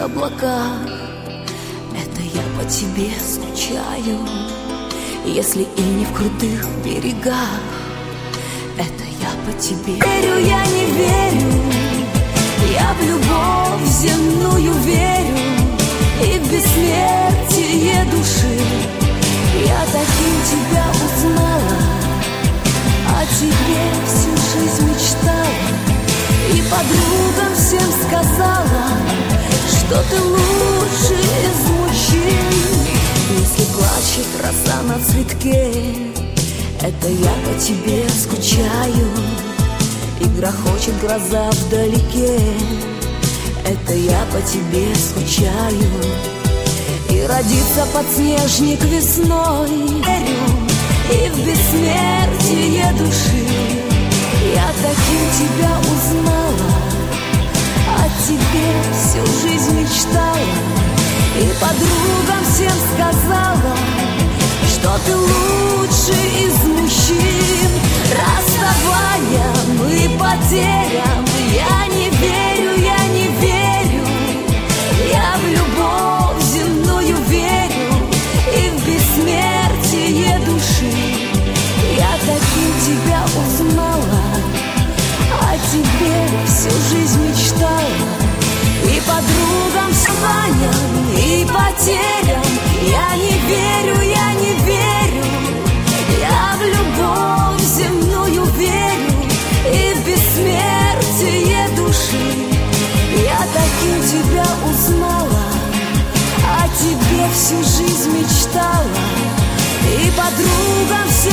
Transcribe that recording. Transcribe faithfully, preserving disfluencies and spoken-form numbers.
облаках. Это я по тебе скучаю, если и не в крутых берегах. Это я по тебе верю, я не верю, я в любовь земную верю и в бессмертие души. Я таким тебя узнала, о тебе всю жизнь мечтала, и подругам всем сказала, что ты лучший из мужчин. Если плачет роса на цветке, это я по тебе скучаю, и грохочет гроза вдалеке. Это я по тебе скучаю, и родится подснежник весной. Верю и в бессмертие души. Я таким тебя узнала, о тебе всю жизнь мечтала, и подругам всем сказала, что ты лучший из мужчин. Расставания мы потерям, я не верю, я не верю, я в любовь земную верю и в бессмертие души. Я таким тебя узнала, о тебе всю жизнь мечтала, и подругам расставаниям и потерям я не верю, я не верю, я в любовь земную верю и в бессмертие души. Я таким тебя узнала, о тебе всю жизнь мечтала, и подругам всем